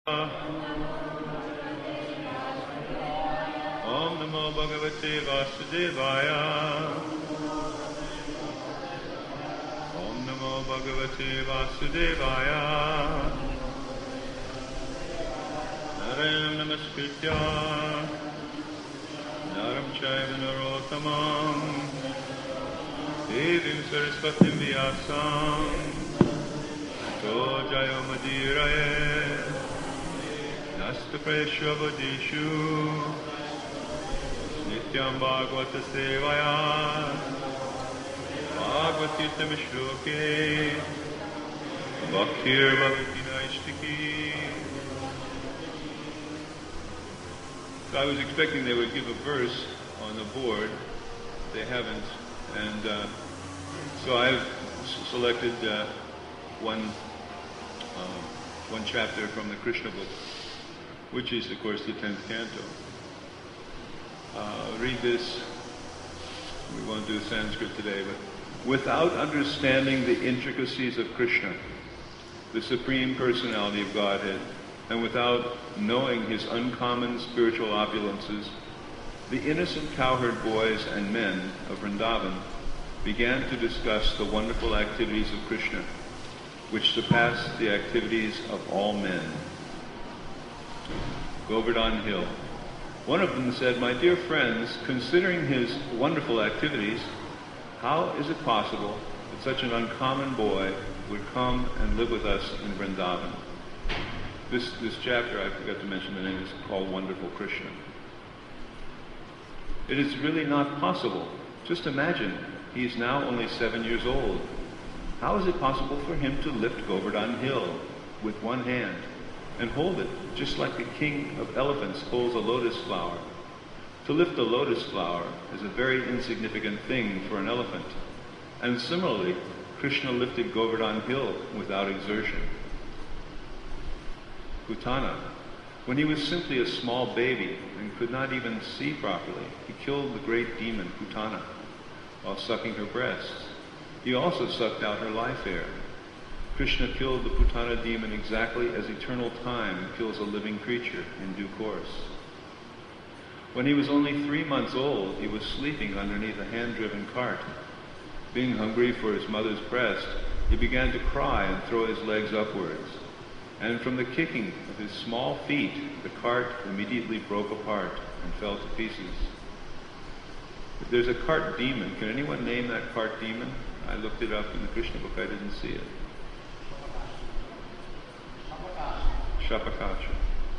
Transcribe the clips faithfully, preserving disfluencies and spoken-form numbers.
Om Namo Bhagavate Vasudevaya. Om Namo Bhagavate Vasudevaya. Narayana Namaskritya Naram Chaiva Narottamam Devim Saraswatim Vyasam To Jayo Madiraye Nasta Preshavadishu Nityam Bhagavata Sevaya Bhagavatirtha Vishloke Bhaktir Bhagavati Naishtiki. So I was expecting they would give a verse on the board. They haven't. And uh, so I've s- selected uh, one, uh, one chapter from the Krishna book, which is, of course, the tenth canto. Uh, read this. We won't do Sanskrit today, but without understanding the intricacies of Krishna, the Supreme Personality of Godhead, and without knowing his uncommon spiritual opulences, the innocent cowherd boys and men of Vrindavan began to discuss the wonderful activities of Krishna, which surpassed the activities of all men. Govardhan Hill. One of them said, "My dear friends, considering his wonderful activities, how is it possible that such an uncommon boy would come and live with us in Vrindavan?" This, this chapter, I forgot to mention the name, is called Wonderful Krishna. It is really not possible. Just imagine, he is now only seven years old. How is it possible for him to lift Govardhan Hill with one hand and hold it just like the king of elephants holds a lotus flower? To lift a lotus flower is a very insignificant thing for an elephant. And similarly, Krishna lifted Govardhan Hill without exertion. Putana. When he was simply a small baby and could not even see properly, he killed the great demon Putana while sucking her breasts. He also sucked out her life air. Krishna killed the Putana demon exactly as eternal time kills a living creature in due course. When he was only three months old, he was sleeping underneath a hand-driven cart. Being hungry for his mother's breast, he began to cry and throw his legs upwards. And from the kicking of his small feet, the cart immediately broke apart and fell to pieces. If there's a cart demon, can anyone name that cart demon? I looked it up in the Krishna book, I didn't see it. Shapakasha.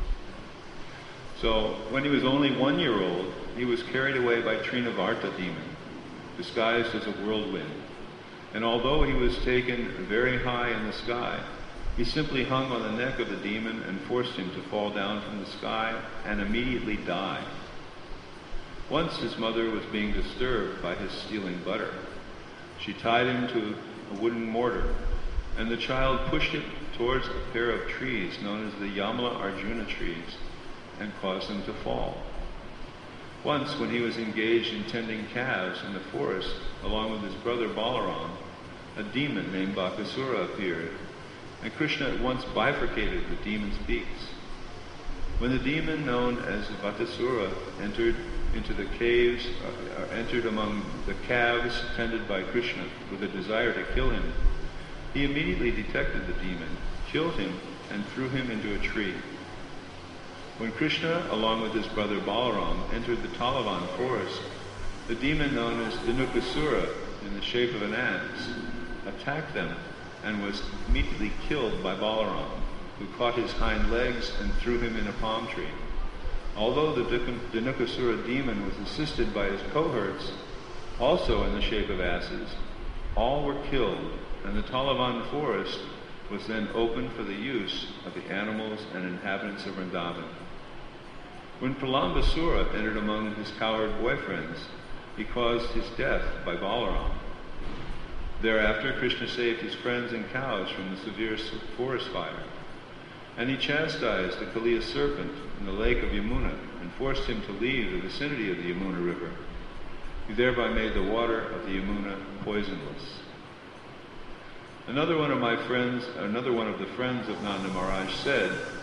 So, when he was only one year old, he was carried away by Trinavarta demon, disguised as a whirlwind. And although he was taken very high in the sky, he simply hung on the neck of the demon and forced him to fall down from the sky and immediately die. Once his mother was being disturbed by his stealing butter. She tied him to a wooden mortar, and the child pushed it towards a pair of trees known as the Yamala Arjuna trees and caused him to fall. Once, when he was engaged in tending calves in the forest along with his brother Balaram, a demon named Bakasura appeared, and Krishna at once bifurcated the demon's beaks. When the demon known as Vatasura entered into the caves, uh, entered among the calves tended by Krishna with a desire to kill him, he immediately detected the demon, killed him, and threw him into a tree. When Krishna, along with his brother Balaram, entered the Talavan forest, the demon known as Dhinukasura, in the shape of an axe, attacked them and was immediately killed by Balaram, who caught his hind legs and threw him in a palm tree. Although the Dhinukasura demon was assisted by his cohorts, also in the shape of asses, all were killed, and the Talavan forest was then opened for the use of the animals and inhabitants of Vrindavan. When Pralambasura entered among his cowherd boyfriends, he caused his death by Balaram. Thereafter, Krishna saved his friends and cows from the severe forest fire. And he chastised the Kaliya serpent in the lake of Yamuna and forced him to leave the vicinity of the Yamuna river. He thereby made the water of the Yamuna poisonless. Another one of my friends, another one of the friends of Nanda Maharaj said,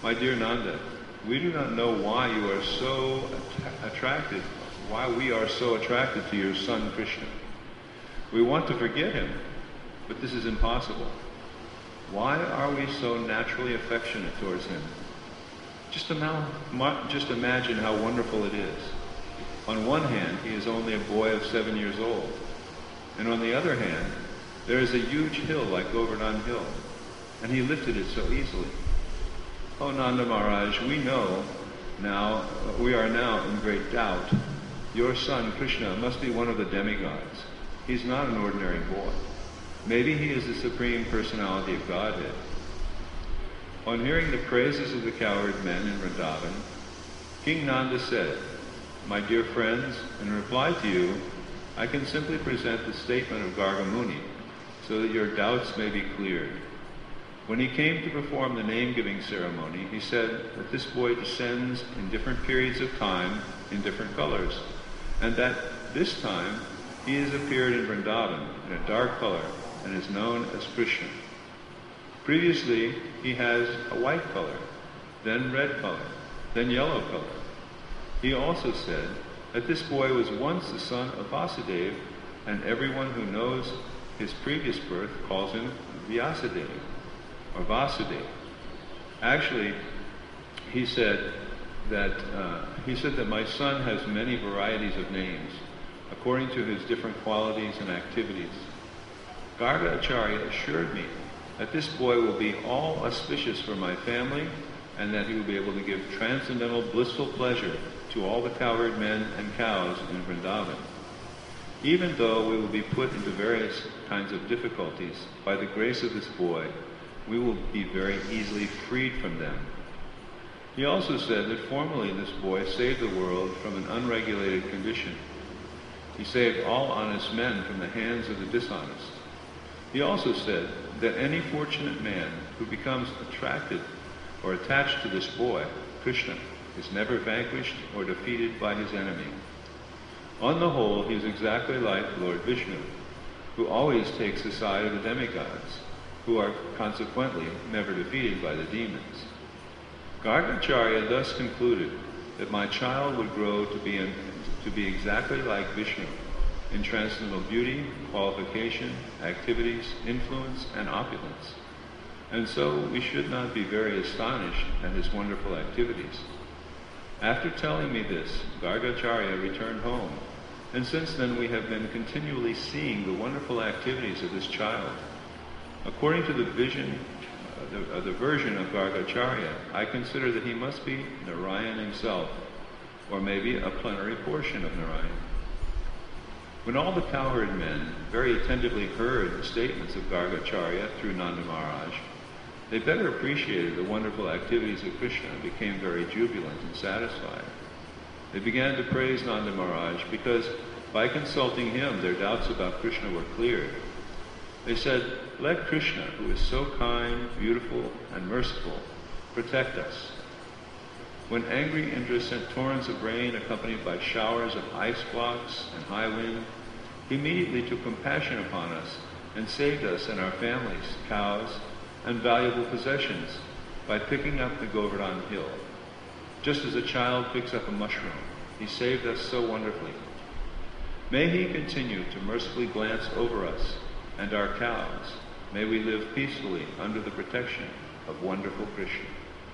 My dear Nanda, we do not know why you are so att- attracted, why we are so attracted to your son Krishna. We want to forget him, but this is impossible. Why are we so naturally affectionate towards him? Just, ima- just imagine how wonderful it is. On one hand, he is only a boy of seven years old. And on the other hand, there is a huge hill like Govardhan Hill, and he lifted it so easily. Oh Nanda Maharaj, we know now, we are now in great doubt. Your son Krishna must be one of the demigods. He's not an ordinary boy. Maybe he is the Supreme Personality of Godhead. On hearing the praises of the cowherd men in Vrindavan, King Nanda said, My dear friends, in reply to you, I can simply present the statement of Garga Muni, so that your doubts may be cleared. When he came to perform the name-giving ceremony, he said that this boy descends in different periods of time in different colors, and that this time he has appeared in Vrindavan in a dark color and is known as Krishna. Previously, he has a white color, then red color, then yellow color. He also said that this boy was once the son of Vasudeva, and everyone who knows his previous birth calls him Vyasadeva, or Vasudeva. Actually, he said that uh, he said that my son has many varieties of names, according to his different qualities and activities. Garga Acharya assured me that this boy will be all auspicious for my family, and that he will be able to give transcendental blissful pleasure to all the cowherd men and cows in Vrindavan. Even though we will be put into various kinds of difficulties, by the grace of this boy, we will be very easily freed from them. He also said that formerly this boy saved the world from an unregulated condition. He saved all honest men from the hands of the dishonest. He also said that any fortunate man who becomes attracted or attached to this boy, Krishna, is never vanquished or defeated by his enemy. On the whole, he is exactly like Lord Vishnu, who always takes the side of the demigods, who are consequently never defeated by the demons. Gargacharya thus concluded that my child would grow to be, in, to be exactly like Vishnu in transcendental beauty, qualification, activities, influence, and opulence. And so we should not be very astonished at his wonderful activities. After telling me this, Gargacharya returned home, and since then we have been continually seeing the wonderful activities of this child. According to the vision, uh, the, uh, the version of Gargacharya, I consider that he must be Narayan himself, or maybe a plenary portion of Narayan. When all the cowherd men very attentively heard the statements of Gargacharya through Nanda Maharaj, they better appreciated the wonderful activities of Krishna and became very jubilant and satisfied. They began to praise Nanda Maharaj because by consulting him, their doubts about Krishna were cleared. They said, let Krishna, who is so kind, beautiful, and merciful, protect us. When angry Indra sent torrents of rain accompanied by showers of ice blocks and high wind, he immediately took compassion upon us and saved us and our families, cows, and valuable possessions by picking up the Govardhan Hill. Just as a child picks up a mushroom, he saved us so wonderfully. May he continue to mercifully glance over us and our cows. May we live peacefully under the protection of wonderful Krishna.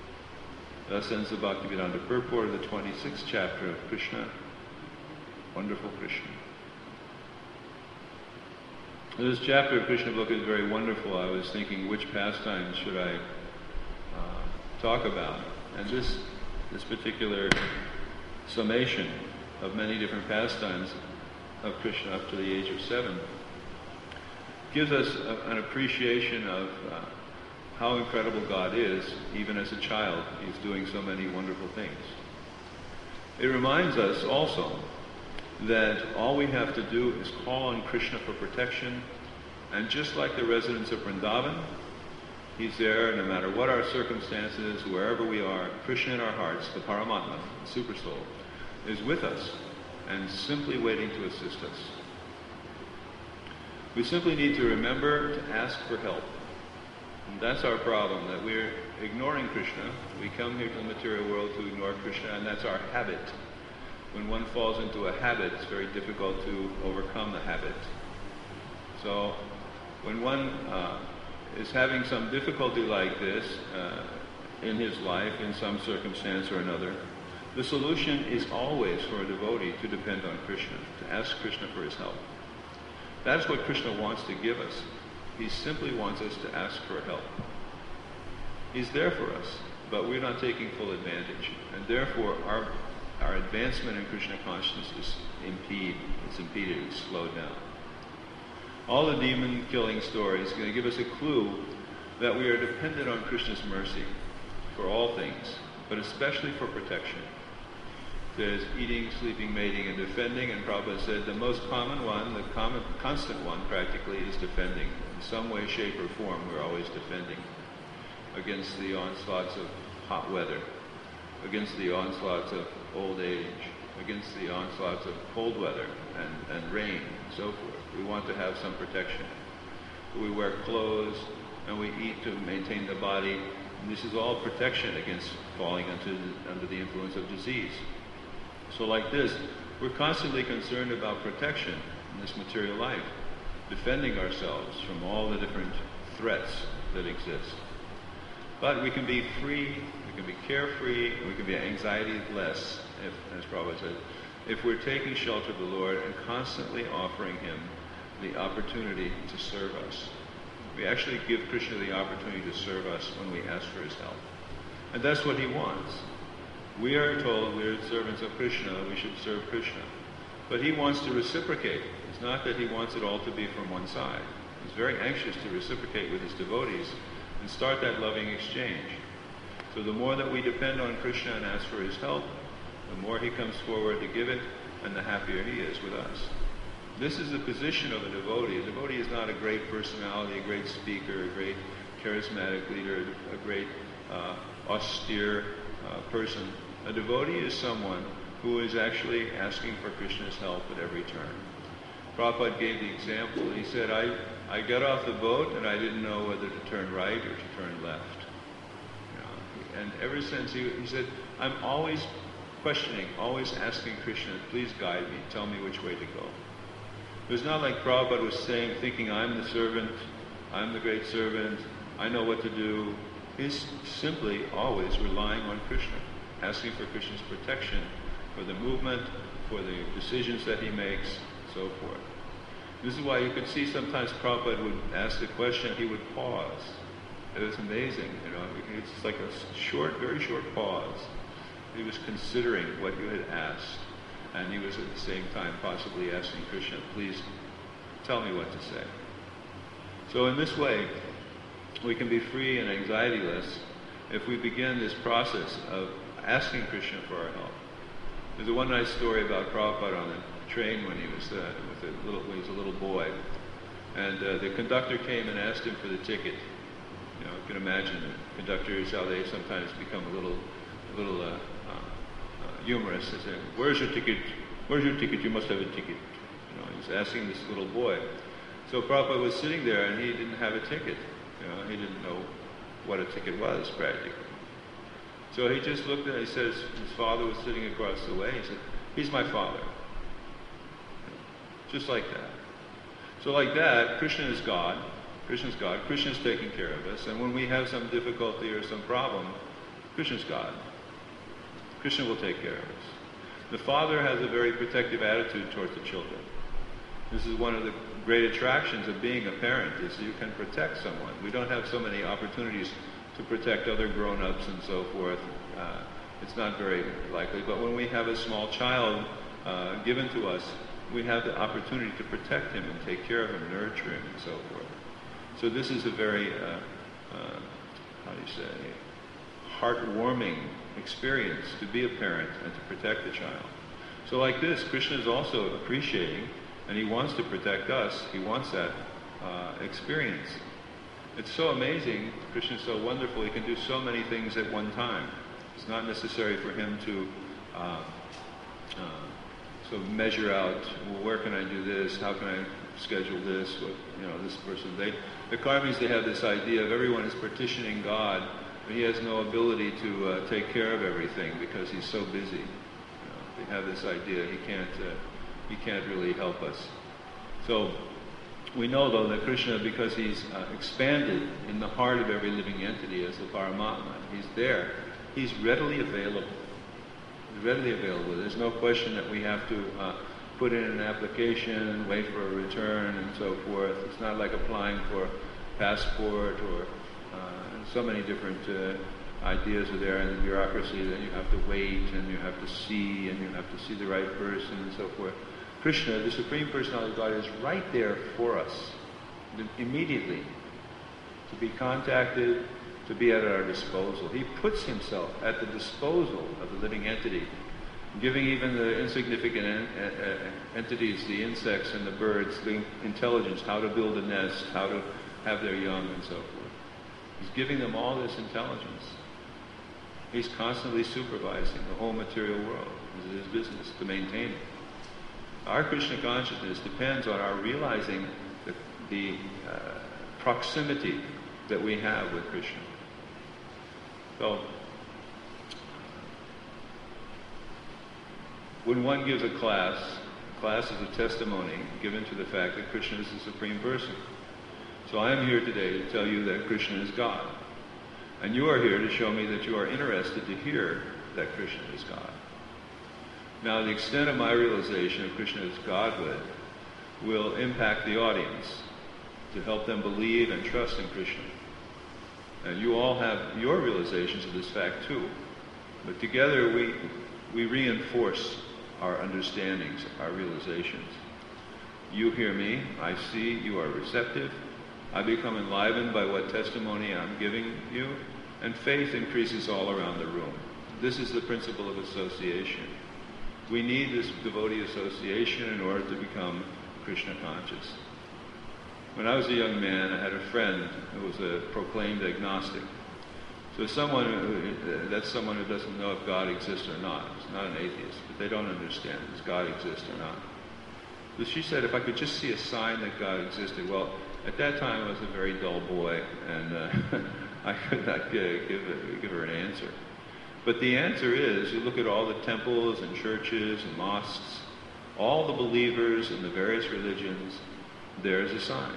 Thus ends the Bhaktivedanta purport of the twenty-sixth chapter of Krishna, Wonderful Krishna. This chapter of Krishna book is very wonderful. I was thinking which pastimes should I uh, talk about. And this, this particular summation of many different pastimes of Krishna up to the age of seven gives us a, an appreciation of uh, how incredible God is. Even as a child, He's doing so many wonderful things. It reminds us also that all we have to do is call on Krishna for protection, and just like the residents of Vrindavan, He's there no matter what our circumstances, wherever we are. Krishna in our hearts, the Paramatma, the Super Soul, is with us and simply waiting to assist us. We simply need to remember to ask for help. And that's our problem, that we're ignoring Krishna. We come here to the material world to ignore Krishna, and that's our habit. When one falls into a habit, it's very difficult to overcome the habit. So when one uh, is having some difficulty like this uh, in his life, in some circumstance or another, the solution is always for a devotee to depend on Krishna, to ask Krishna for his help. That's what Krishna wants to give us. He simply wants us to ask for help. He's there for us, but we're not taking full advantage. And therefore, our, our advancement in Krishna consciousness is impeded. It's impeded, it's slowed down. All the demon-killing stories are going to give us a clue that we are dependent on Krishna's mercy for all things, but especially for protection. There's eating, sleeping, mating, and defending, and Prabhupada said the most common one, the common, constant one practically, is defending. In some way, shape, or form, we're always defending against the onslaughts of hot weather, against the onslaughts of old age, against the onslaughts of cold weather and, and rain and so forth. We want to have some protection. We wear clothes and we eat to maintain the body. And this is all protection against falling into, under the influence of disease. So like this, we're constantly concerned about protection in this material life, defending ourselves from all the different threats that exist. But we can be free, we can be carefree, and we can be anxiety-less, if, as Prabhupada said, if we're taking shelter of the Lord and constantly offering Him the opportunity to serve us. We actually give Krishna the opportunity to serve us when we ask for His help. And that's what He wants. We are told we're servants of Krishna, we should serve Krishna. But He wants to reciprocate. It's not that He wants it all to be from one side. He's very anxious to reciprocate with His devotees and start that loving exchange. So the more that we depend on Krishna and ask for His help, the more He comes forward to give it, and the happier He is with us. This is the position of a devotee. A devotee is not a great personality, a great speaker, a great charismatic leader, a great uh, austere uh, person. A devotee is someone who is actually asking for Krishna's help at every turn. Prabhupada gave the example. He said, I, I got off the boat and I didn't know whether to turn right or to turn left. You know, and ever since, he, he said, I'm always questioning, always asking Krishna, please guide me, tell me which way to go. It was not like Prabhupada was saying, thinking, I'm the servant, I'm the great servant, I know what to do. He's simply always relying on Krishna, asking for Krishna's protection for the movement, for the decisions that he makes, so forth. This is why you could see sometimes Prabhupada would ask a question, he would pause. It was amazing, you know, it's like a short, very short pause. He was considering what you had asked, and he was at the same time possibly asking Krishna, please tell me what to say. So in this way, we can be free and anxiety-less if we begin this process of asking Krishna for our help. There's a one nice story about Prabhupada on the train when he was uh, with a little, when he was a little boy, and uh, the conductor came and asked him for the ticket. You know, you can imagine the conductors how they sometimes become a little, a little uh, uh, uh, humorous. They say, "Where's your ticket? Where's your ticket? You must have a ticket." You know, he's asking this little boy. So Prabhupada was sitting there, and he didn't have a ticket. You know, he didn't know what a ticket was practically. So he just looked at it. He says his father was sitting across the way. He said, "He's my father." Just like that. So like that, Krishna is God. Krishna's God. Krishna's taking care of us. And when we have some difficulty or some problem, Krishna's God. Krishna will take care of us. The father has a very protective attitude towards the children. This is one of the great attractions of being a parent, is you can protect someone. We don't have so many opportunities to protect other grown-ups and so forth. Uh, it's not very likely. But when we have a small child uh, given to us, we have the opportunity to protect him and take care of him, nurture him, and so forth. So this is a very, uh, uh, how do you say, heartwarming experience to be a parent and to protect the child. So like this, Krishna is also appreciating, and he wants to protect us. He wants that uh, experience. It's so amazing. Krishna is so wonderful. He can do so many things at one time. It's not necessary for him to uh, uh, so measure out, well, where can I do this? How can I schedule this? What, you know, this person. They, the Karmis, they have this idea of everyone is petitioning God he has no ability to uh, take care of everything because he's so busy. You know, they have this idea he can't, uh, he can't really help us. So we know, though, that Krishna, because he's uh, expanded in the heart of every living entity as the Paramatma, he's there, he's readily available. He's readily available. There's no question that we have to uh, put in an application, wait for a return, and so forth. It's not like applying for a passport or uh, so many different uh, ideas are there in the bureaucracy that you have to wait and you have to see and you have to see the right person and so forth. Krishna, the Supreme Personality of God, is right there for us, immediately, to be contacted, to be at our disposal. He puts himself at the disposal of the living entity, giving even the insignificant en- en- entities, the insects and the birds, the intelligence, how to build a nest, how to have their young and so forth. He's giving them all this intelligence. He's constantly supervising the whole material world. This is his business, to maintain it. Our Krishna consciousness depends on our realizing the, the uh, proximity that we have with Krishna. So, when one gives a class, a class is a testimony given to the fact that Krishna is the Supreme Person. So I am here today to tell you that Krishna is God. And you are here to show me that you are interested to hear that Krishna is God. Now, the extent of my realization of Krishna as Godhood will impact the audience to help them believe and trust in Krishna. And you all have your realizations of this fact too. But together we, we reinforce our understandings, our realizations. You hear me, I see, you are receptive. I become enlivened by what testimony I'm giving you, and faith increases all around the room. This is the principle of association. We need this devotee association in order to become Krishna conscious. When I was a young man, I had a friend who was a proclaimed agnostic. So someone who, that's someone who doesn't know if God exists or not. It's not an atheist, but they don't understand if God exists or not. So she said, if I could just see a sign that God existed. Well, at that time I was a very dull boy, and uh, I could not give, give, give her an answer. But the answer is, you look at all the temples and churches and mosques, all the believers in the various religions, there's a sign.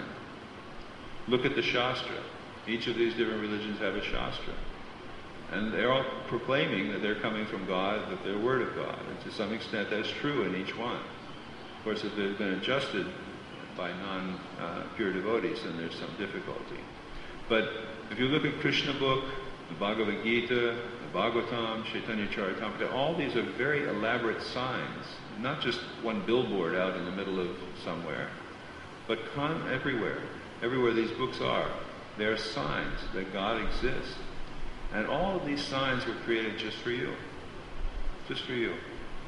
Look at the Shastra. Each of these different religions have a Shastra. And they're all proclaiming that they're coming from God, that they're Word of God. And to some extent that's true in each one. Of course, if they've been adjusted by non-pure uh, devotees, then there's some difficulty. But if you look at Krishna book, the Bhagavad Gita, the Bhagavatam, Chaitanya Charitamrita, all these are very elaborate signs, not just one billboard out in the middle of somewhere, but con- everywhere. Everywhere these books are, there are signs that God exists. And all of these signs were created just for you. Just for you.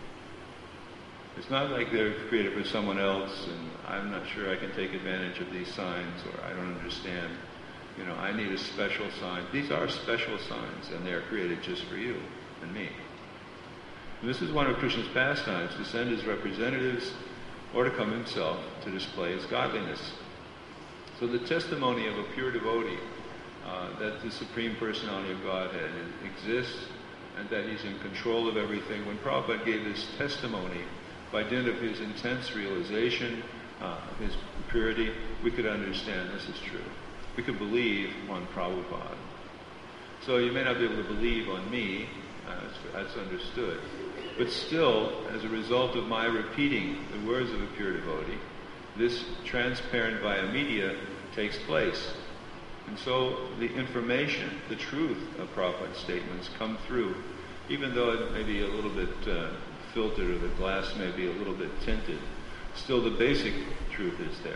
It's not like they're created for someone else, and I'm not sure I can take advantage of these signs, or I don't understand. You know, I need a special sign. These are special signs, and they are created just for you and me. And this is one of Krishna's pastimes, to send his representatives or to come himself to display his godliness. So the testimony of a pure devotee uh, that the Supreme Personality of Godhead exists and that he's in control of everything. When Prabhupada gave this testimony, by dint of his intense realization uh, of his purity, we could understand this is true. We could believe on Prabhupada. So you may not be able to believe on me, uh, that's understood. But still, as a result of my repeating the words of a pure devotee, this transparent via media takes place. And so the information, the truth of Prabhupada's statements come through, even though it may be a little bit uh, filtered or the glass may be a little bit tinted, still the basic truth is there.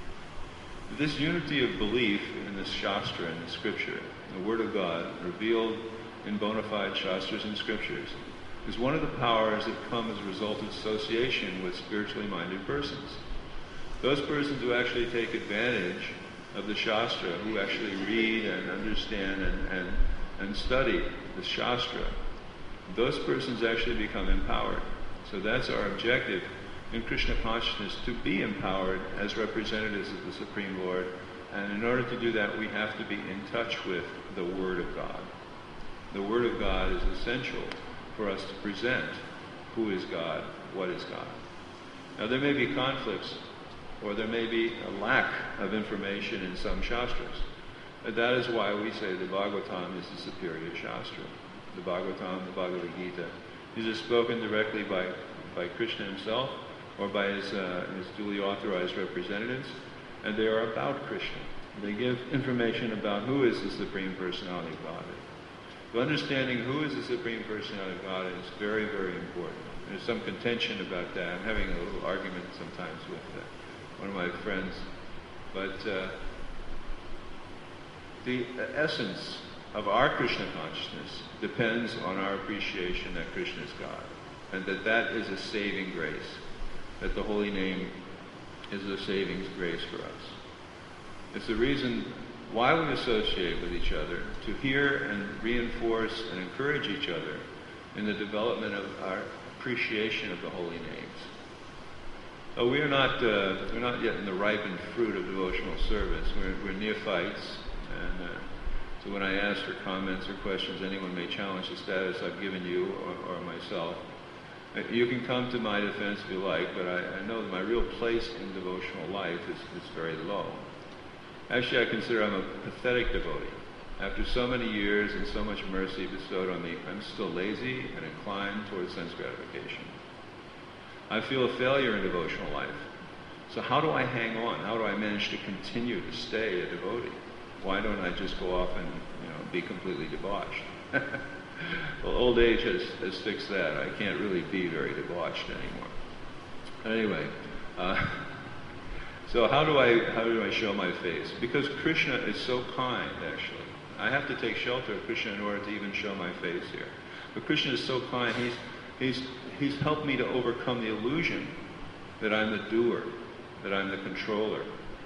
This unity of belief in the Shastra and the Scripture, the Word of God, revealed in bona fide Shastras and Scriptures, is one of the powers that come as a result of association with spiritually minded persons. Those persons who actually take advantage of the Shastra, who actually read and understand and, and, and study the Shastra, those persons actually become empowered. So that's our objective in Krishna consciousness, to be empowered as representatives of the Supreme Lord. And in order to do that, we have to be in touch with the Word of God. The Word of God is essential for us to present who is God, what is God. Now there may be conflicts, or there may be a lack of information in some Shastras. And that is why we say the Bhagavatam is the superior Shastra. The Bhagavatam, the Bhagavad Gita, these are spoken directly by, by Krishna himself, or by his, uh, his duly authorized representatives, and they are about Krishna. They give information about who is the Supreme Personality of Godhead. So understanding who is the Supreme Personality of Godhead is very, very important. There's some contention about that. I'm having a little argument sometimes with uh, one of my friends. But uh, the essence of our Krishna consciousness depends on our appreciation that Krishna is God, and that that is a saving grace, that the holy name is a saving grace for us. It's the reason why we associate with each other, to hear and reinforce and encourage each other in the development of our appreciation of the holy names. So we are not uh, we're not yet in the ripened fruit of devotional service. We're, we're neophytes, and uh, so when I ask for comments or questions, anyone may challenge the status I've given you or, or myself. You can come to my defense if you like, but I, I know that my real place in devotional life is, is very low. Actually, I consider I'm a pathetic devotee. After so many years and so much mercy bestowed on me, I'm still lazy and inclined towards sense gratification. I feel a failure in devotional life. So how do I hang on? How do I manage to continue to stay a devotee? Why don't I just go off and, you know, be completely debauched? Well, old age has, has fixed that. I can't really be very debauched anymore. Anyway, uh, so how do I how do I show my face? Because Krishna is so kind, actually. I have to take shelter of Krishna in order to even show my face here. But Krishna is so kind. He's he's he's helped me to overcome the illusion that I'm the doer, that I'm the controller,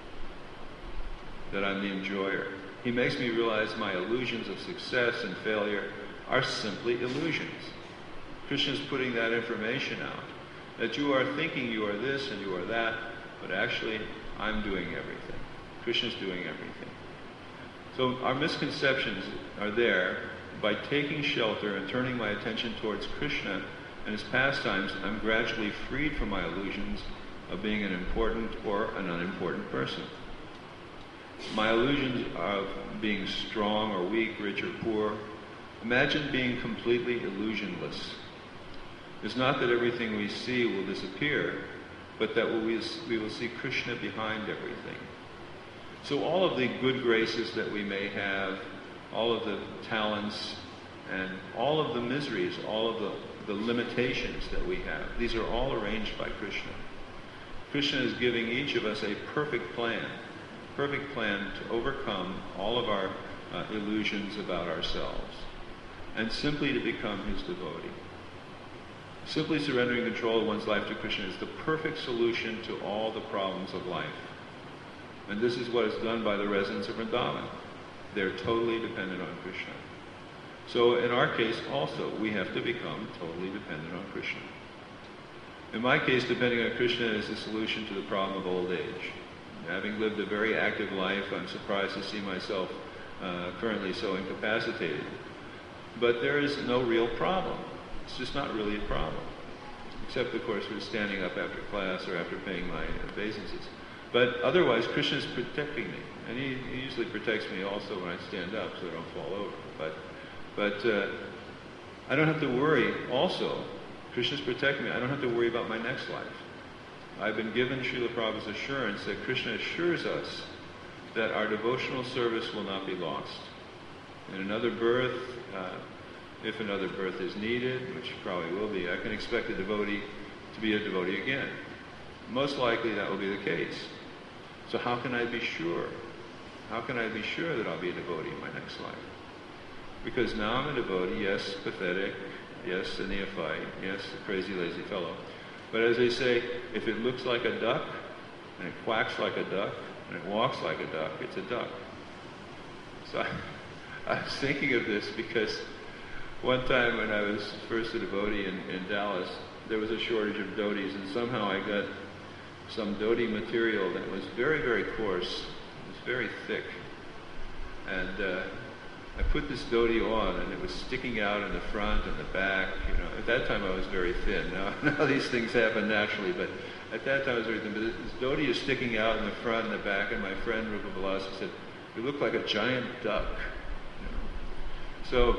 that I'm the enjoyer. He makes me realize my illusions of success and failure are simply illusions. Krishna's putting that information out, that you are thinking you are this and you are that, but actually I'm doing everything. Krishna's doing everything. So our misconceptions are there. By taking shelter and turning my attention towards Krishna and his pastimes, I'm gradually freed from my illusions of being an important or an unimportant person. My illusions of being strong or weak, rich or poor. Imagine being completely illusionless. It's not that everything we see will disappear, but that we, we will see Krishna behind everything. So all of the good graces that we may have, all of the talents, and all of the miseries, all of the, the limitations that we have, these are all arranged by Krishna. Krishna is giving each of us a perfect plan, perfect plan to overcome all of our uh, illusions about ourselves, and simply to become his devotee. Simply surrendering control of one's life to Krishna is the perfect solution to all the problems of life. And this is what is done by the residents of Vrindavan. They're totally dependent on Krishna. So in our case also, we have to become totally dependent on Krishna. In my case, depending on Krishna is the solution to the problem of old age. Having lived a very active life, I'm surprised to see myself uh, currently so incapacitated. But there is no real problem. It's just not really a problem. Except, of course, for standing up after class or after paying my obeisances. But otherwise, Krishna is protecting me. And he, he usually protects me also when I stand up so I don't fall over. But, but uh, I don't have to worry also. Krishna's protecting me. I don't have to worry about my next life. I've been given Srila Prabhupada's assurance that Krishna assures us that our devotional service will not be lost. In another birth, uh, if another birth is needed, which probably will be, I can expect a devotee to be a devotee again. Most likely that will be the case. So how can I be sure? How can I be sure that I'll be a devotee in my next life? Because now I'm a devotee, yes, pathetic, yes, a neophyte, yes, a crazy, lazy fellow. But as they say, if it looks like a duck, and it quacks like a duck, and it walks like a duck, it's a duck. So I, I was thinking of this because one time when I was first a devotee in, in Dallas, there was a shortage of dhotis, and somehow I got some dhoti material that was very, very coarse. It was very thick. And uh, I put this dhoti on, and it was sticking out in the front and the back. You know, at that time I was very thin. Now, now these things happen naturally, but at that time I was very thin. But this dhoti is sticking out in the front and the back, and my friend Rupa Vilas said, "You look like a giant duck." You know? So,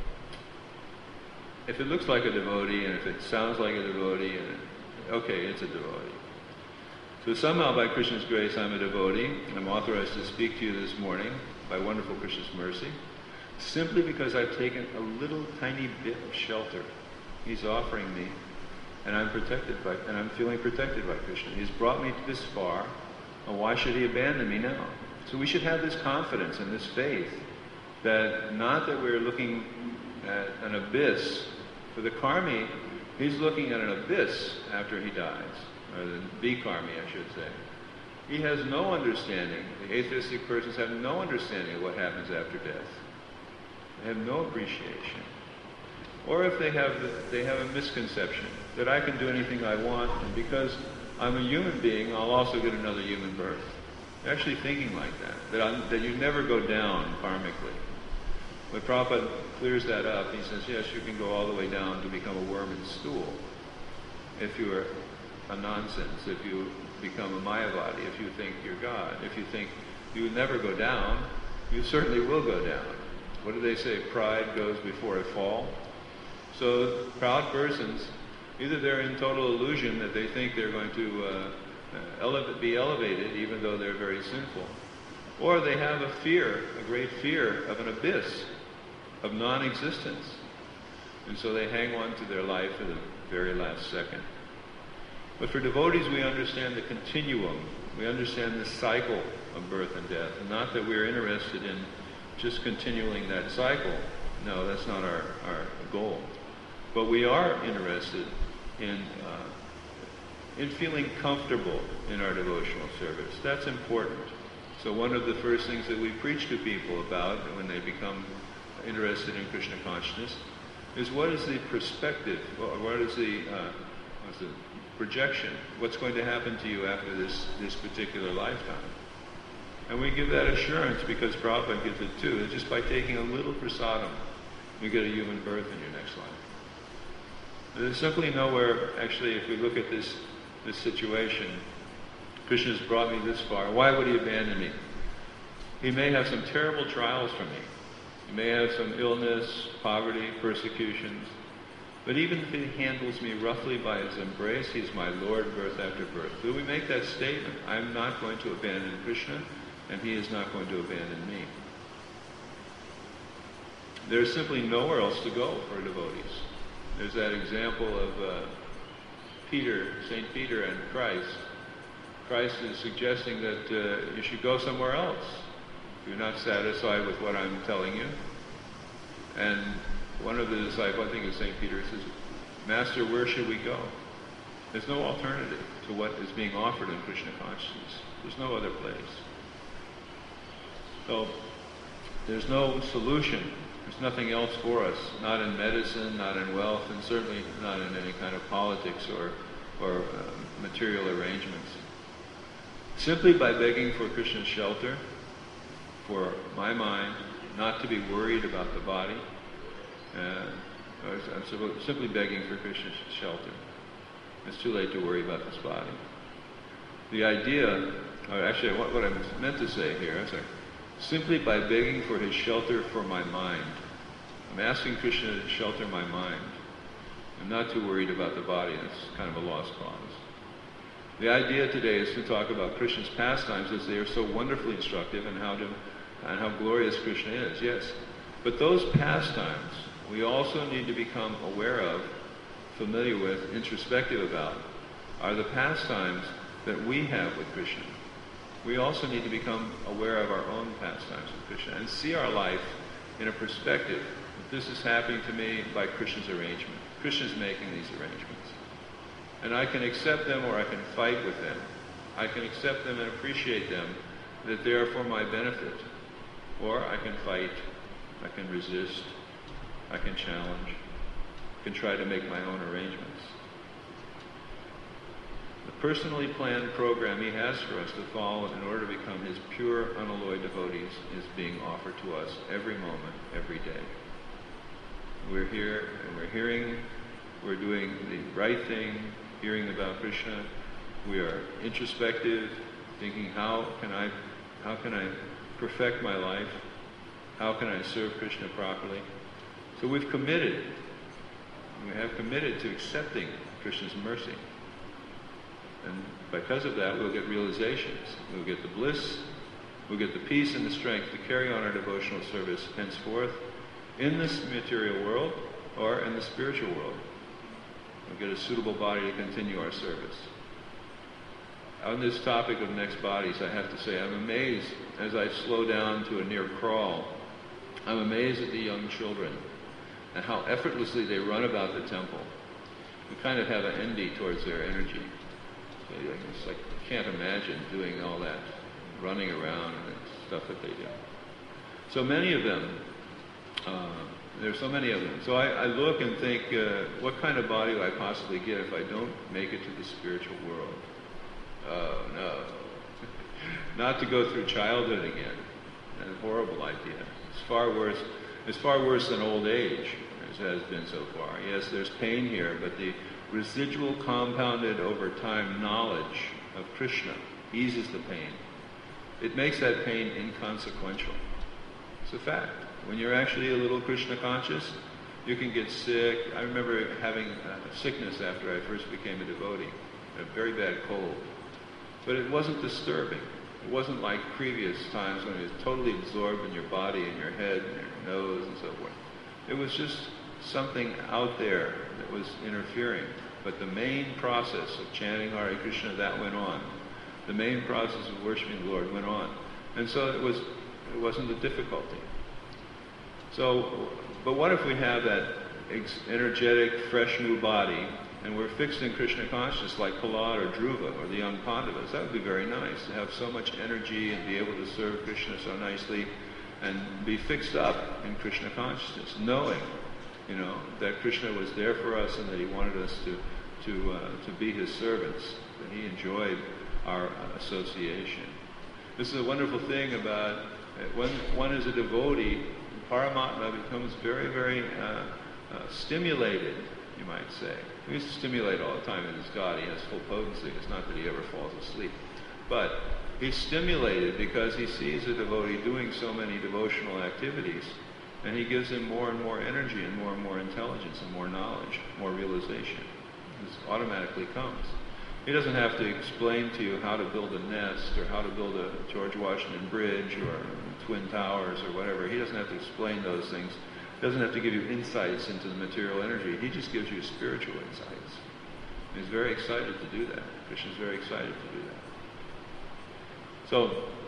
if it looks like a devotee, and if it sounds like a devotee, and it, okay, it's a devotee. So somehow, by Krishna's grace, I'm a devotee. I'm authorized to speak to you this morning by wonderful Krishna's mercy, simply because I've taken a little tiny bit of shelter He's offering me, and I'm protected by, and I'm feeling protected by Krishna. He's brought me this far, and why should He abandon me now? So we should have this confidence and this faith that not that we're looking at an abyss. For the karmi, he's looking at an abyss after he dies, or the bikarmi, I should say. He has no understanding. The atheistic persons have no understanding of what happens after death. They have no appreciation. Or if they have, they have a misconception that I can do anything I want, and because I'm a human being, I'll also get another human birth. They're actually thinking like that, that, I'm, that you never go down karmically. When Prabhupada clears that up, he says, yes, you can go all the way down to become a worm in stool if you are a nonsense, if you become a Mayavadi, if you think you're God. If you think you would never go down, you certainly will go down. What do they say? Pride goes before a fall. So proud persons, either they're in total illusion that they think they're going to uh, elevate, be elevated even though they're very sinful, or they have a fear, a great fear of an abyss, of non-existence. And so they hang on to their life to the very last second. But for devotees, we understand the continuum. We understand the cycle of birth and death. And not that we're interested in just continuing that cycle. No, that's not our, our goal. But we are interested in, uh, in feeling comfortable in our devotional service. That's important. So one of the first things that we preach to people about when they become interested in Krishna consciousness is what is the perspective, what is the, uh, what's the projection, what's going to happen to you after this, this particular lifetime. And we give that assurance because Prabhupada gives it too. It's just by taking a little prasadam, you get a human birth in your next life. There's simply nowhere, actually, if we look at this, this situation, Krishna's brought me this far. Why would He abandon me? He may have some terrible trials for me. He may have some illness, poverty, persecutions. But even if He handles me roughly by His embrace, He's my Lord birth after birth. Do we make that statement? I'm not going to abandon Krishna, and He is not going to abandon me. There's simply nowhere else to go for devotees. There's that example of uh, Peter, Saint Peter and Christ. Christ is suggesting that uh, you should go somewhere else if you're not satisfied with what I'm telling you. And one of the disciples, I think it's Saint Peter, says, Master, where should we go? There's no alternative to what is being offered in Krishna consciousness. There's no other place. So there's no solution. There's nothing else for us, not in medicine, not in wealth, and certainly not in any kind of politics or, or uh, material arrangements. Simply by begging for Krishna's shelter, for my mind not to be worried about the body, uh, I'm simply begging for Krishna's shelter. It's too late to worry about this body. The idea, or actually what, what I meant to say here, I'm sorry, simply by begging for His shelter for my mind. I'm asking Krishna to shelter my mind. I'm not too worried about the body. That's kind of a lost cause. The idea today is to talk about Krishna's pastimes as they are so wonderfully instructive and how to, and how glorious Krishna is. Yes, but those pastimes we also need to become aware of, familiar with, introspective about, are the pastimes that we have with Krishna. We also need to become aware of our own pastimes with Krishna and see our life in a perspective that this is happening to me by Krishna's arrangement. Krishna's making these arrangements. And I can accept them or I can fight with them. I can accept them and appreciate them, that they are for my benefit. Or I can fight, I can resist, I can challenge, I can try to make my own arrangements. The personally planned program he has for us to follow in order to become his pure, unalloyed devotees is being offered to us every moment, every day. We're here and we're hearing, we're doing the right thing, hearing about Krishna. We are introspective, thinking how can I, how can I perfect my life? How can I serve Krishna properly? So we've committed, we have committed to accepting Krishna's mercy. And because of that, we'll get realizations. We'll get the bliss, we'll get the peace and the strength to carry on our devotional service henceforth in this material world or in the spiritual world. We'll get a suitable body to continue our service. On this topic of next bodies, I have to say I'm amazed as I slow down to a near crawl. I'm amazed at the young children and how effortlessly they run about the temple. We kind of have an envy towards their energy. So it's like, I can't imagine doing all that running around and stuff that they do. So many of them, uh, there's so many of them. So I, I look and think, uh, what kind of body will I possibly get if I don't make it to the spiritual world? Oh, no. Not to go through childhood again. A horrible idea. It's far worse. It's far worse than old age, as has been so far. Yes, there's pain here, but the residual compounded over time knowledge of Krishna eases the pain. It makes that pain inconsequential. It's a fact. When you're actually a little Krishna conscious, you can get sick. I remember having a sickness after I first became a devotee, a very bad cold. But it wasn't disturbing. It wasn't like previous times when it was totally absorbed in your body and your head and your nose and so forth. It was just something out there that was interfering. But the main process of chanting Hare Krishna, that went on. The main process of worshiping the Lord went on. And so it was, it wasn't a difficulty. So, but what if we have that ex- energetic, fresh new body, and we're fixed in Krishna consciousness like Prahlad or Dhruva or the young Pandavas? That would be very nice, to have so much energy and be able to serve Krishna so nicely and be fixed up in Krishna consciousness, knowing, you know, that Krishna was there for us and that he wanted us to to uh, to be his servants, that he enjoyed our uh, association. This is a wonderful thing about uh, when one is a devotee, Paramatma becomes very, very uh, uh, stimulated, you might say. He used to stimulate all the time in his God. He has full potency. It's not that he ever falls asleep. But he's stimulated because he sees a devotee doing so many devotional activities, and he gives him more and more energy and more and more intelligence and more knowledge, more realization. This automatically comes. He doesn't have to explain to you how to build a nest or how to build a George Washington Bridge or Twin Towers or whatever. He doesn't have to explain those things. He doesn't have to give you insights into the material energy. He just gives you spiritual insights. He's very excited to do that. Krishna's very excited to do that. So,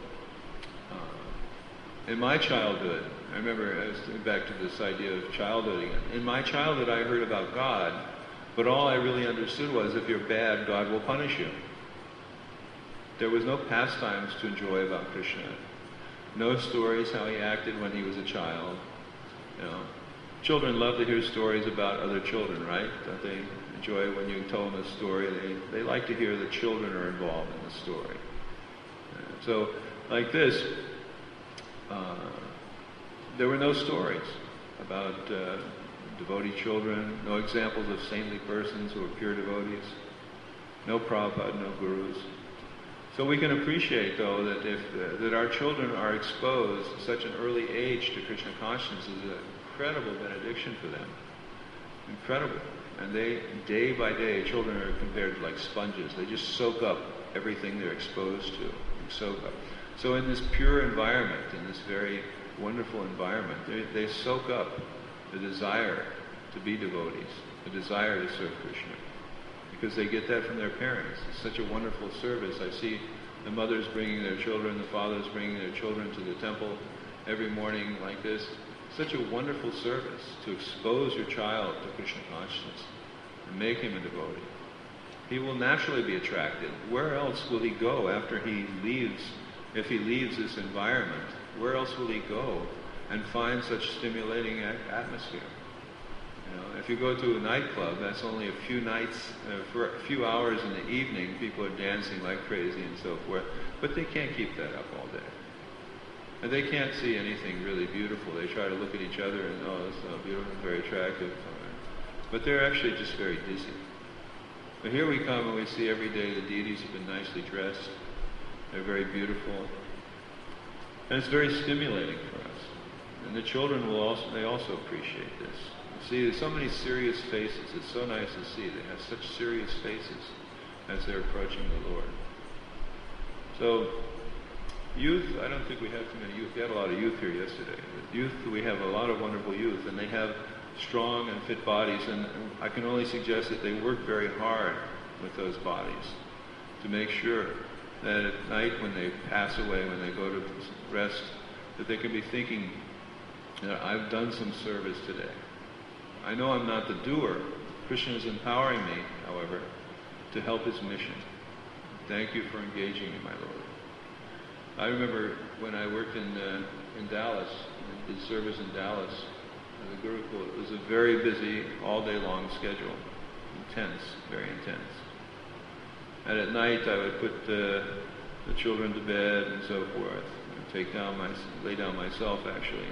uh, in my childhood, I remember, I was back to this idea of childhood again. In my childhood, I heard about God, but all I really understood was if you're bad, God will punish you. There was no pastimes to enjoy about Krishna. No stories how he acted when he was a child. You know, children love to hear stories about other children, right? Don't they enjoy when you tell them a story? They, they like to hear that children are involved in the story. Uh, so, like this, uh, there were no stories about uh, devotee children, no examples of saintly persons who are pure devotees, no Prabhupada, no gurus. So we can appreciate, though, that if uh, that our children are exposed at such an early age to Krishna consciousness is an incredible benediction for them. Incredible. And they, day by day, children are compared to like sponges. They just soak up everything they're exposed to. They soak up. So in this pure environment, in this very wonderful environment, they, they soak up the desire to be devotees, the desire to serve Krishna, because they get that from their parents. It's such a wonderful service. I see the mothers bringing their children, the fathers bringing their children to the temple every morning like this. Such a wonderful service to expose your child to Krishna consciousness and make him a devotee. He will naturally be attracted. Where else will he go after he leaves, if he leaves this environment? Where else will he go and find such stimulating atmosphere? You know, if you go to a nightclub, that's only a few nights, uh, for a few hours in the evening, people are dancing like crazy and so forth, but they can't keep that up all day. And they can't see anything really beautiful. They try to look at each other and, oh, that's so beautiful, very attractive. But they're actually just very dizzy. But here we come and we see every day the deities have been nicely dressed. They're very beautiful. And it's very stimulating for us. And the children will also, they also appreciate this. You see, there's so many serious faces. It's so nice to see. They have such serious faces as they're approaching the Lord. So, youth, I don't think we have too many youth. We had a lot of youth here yesterday. But youth, we have a lot of wonderful youth, and they have strong and fit bodies, and I can only suggest that they work very hard with those bodies to make sure that at night when they pass away, when they go to rest, that they can be thinking, you know, I've done some service today. I know I'm not the doer. Krishna is empowering me, however, to help his mission. Thank you for engaging me, my Lord. I remember when I worked in uh, in Dallas, and did service in Dallas, the Gurukul, it was a very busy, all-day long schedule. Intense, very intense. And at night I would put uh, the children to bed and so forth, and take down my, lay down myself actually.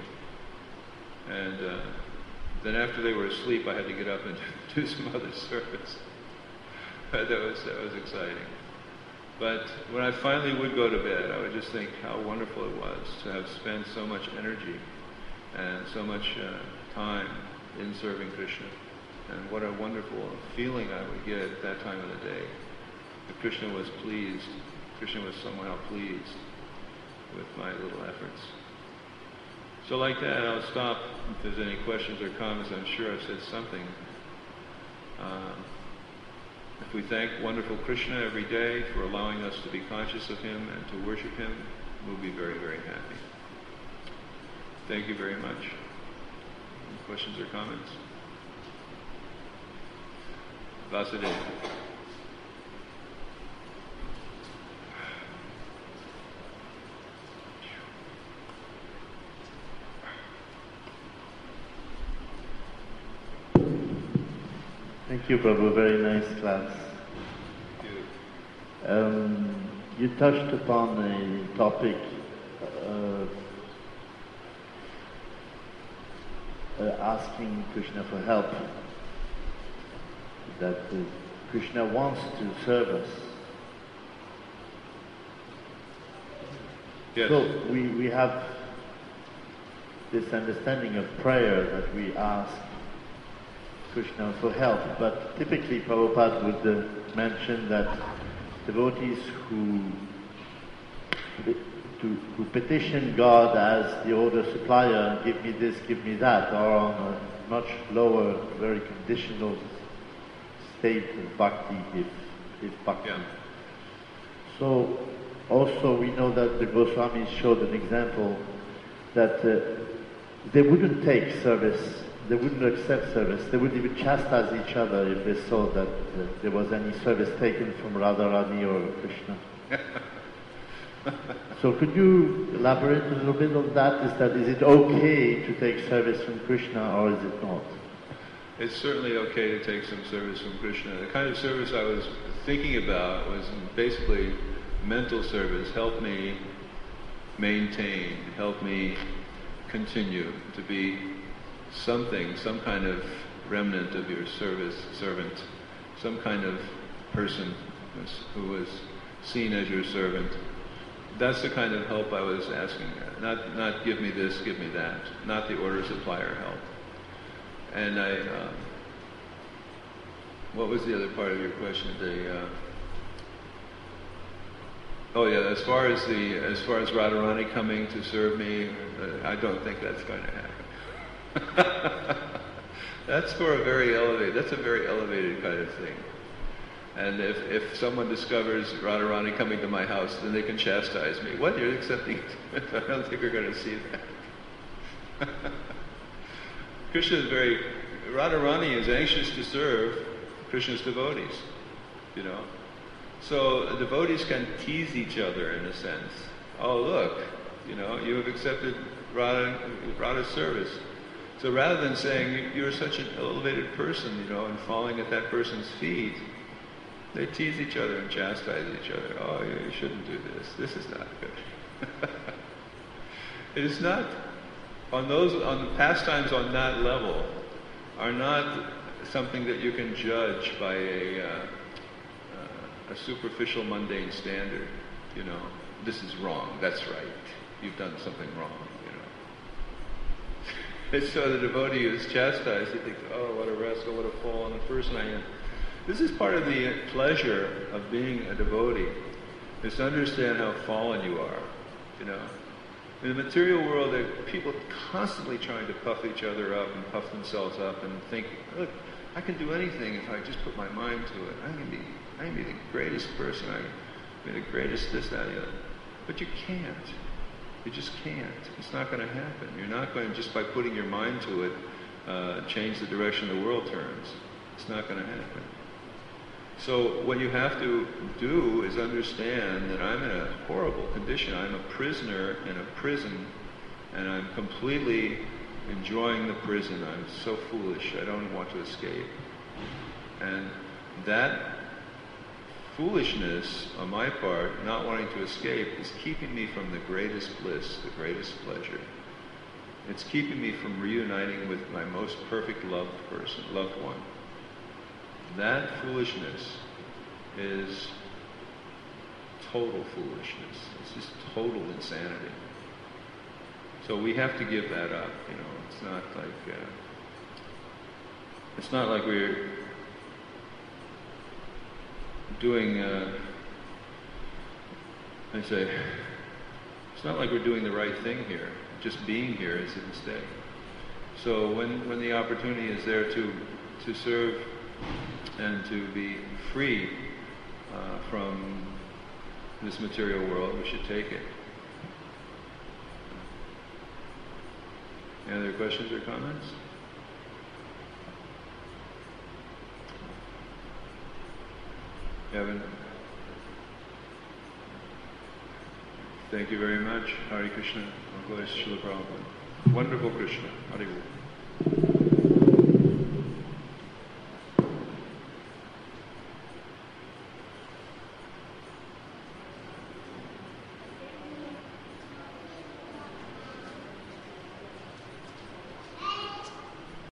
And uh, then after they were asleep, I had to get up and do some other service. that was that was exciting. But when I finally would go to bed, I would just think how wonderful it was to have spent so much energy and so much uh, time in serving Krishna. And what a wonderful feeling I would get at that time of the day. That Krishna was pleased. Krishna was somehow pleased with my little efforts. So like that, I'll stop. If there's any questions or comments, I'm sure I've said something. Um, if we thank wonderful Krishna every day for allowing us to be conscious of him and to worship him, we'll be very, very happy. Thank you very much. Any questions or comments? Vasudeva. Thank you, Prabhu. Very nice class. Thank you. Um, you touched upon a topic uh, uh, asking Krishna for help. That uh, Krishna wants to serve us. Yes. So we, we have this understanding of prayer that we ask Krishna for help, but typically Prabhupada would uh, mention that devotees who, to, who petition God as the order supplier, give me this, give me that, are on a much lower, very conditional state of bhakti, if, if bhakti. Yeah. So also we know that the Goswamis showed an example that uh, they wouldn't take service. They wouldn't accept service. They would even chastise each other if they saw that uh, there was any service taken from Radharani or Krishna. So could you elaborate a little bit on that? Is that, is it okay to take service from Krishna or is it not? It's certainly okay to take some service from Krishna. The kind of service I was thinking about was basically mental service. Help me maintain, help me continue to be something, some kind of remnant of your service, servant, some kind of person who was seen as your servant. That's the kind of help I was asking. Not, not give me this, give me that. Not the order supplier help. And I, um, what was the other part of your question? The, uh, oh yeah, as far as the, as far as Radharani coming to serve me, uh, I don't think that's going to happen. That's for a very elevated, that's a very elevated kind of thing. And if, if someone discovers Radharani coming to my house, then they can chastise me. What, you're accepting it? I don't think we're going to see that. Krishna is very, Radharani is anxious to serve Krishna's devotees, you know. So devotees can tease each other in a sense. Oh look, you know, you have accepted Radha, Radha's service. So rather than saying, you're such an elevated person, you know, and falling at that person's feet, they tease each other and chastise each other. Oh, you shouldn't do this. This is not good. It is not, on those, on the pastimes on that level, are not something that you can judge by a, uh, uh, a superficial, mundane standard. You know, this is wrong, that's right. You've done something wrong, you know. And so the devotee who is chastised, he thinks, oh, what a rascal, what a fallen person I am. This is part of the pleasure of being a devotee, is to understand how fallen you are, you know. In the material world, there are people constantly trying to puff each other up and puff themselves up and think, look, I can do anything if I just put my mind to it. I can be, I can be the greatest person. I can be the greatest this, that, and the other. But you can't. You just can't. It's not going to happen. You're not going to, just by putting your mind to it, uh, change the direction the world turns. It's not going to happen. So what you have to do is understand that I'm in a horrible condition. I'm a prisoner in a prison, and I'm completely enjoying the prison. I'm so foolish. I don't want to escape. And that foolishness on my part, not wanting to escape, is keeping me from the greatest bliss, the greatest pleasure. It's keeping me from reuniting with my most perfect loved person, loved one. That foolishness is total foolishness. It's just total insanity. So we have to give that up. You know, it's not like uh, it's not like we're doing. Uh, I say, it's not like we're doing the right thing here. Just being here is a mistake. So when when the opportunity is there to to serve and to be free uh, from this material world, we should take it. Any other questions or comments? Evan? Thank you very much. Hare Krishna. Srila Prabhupada. Wonderful Krishna. Hare Krishna.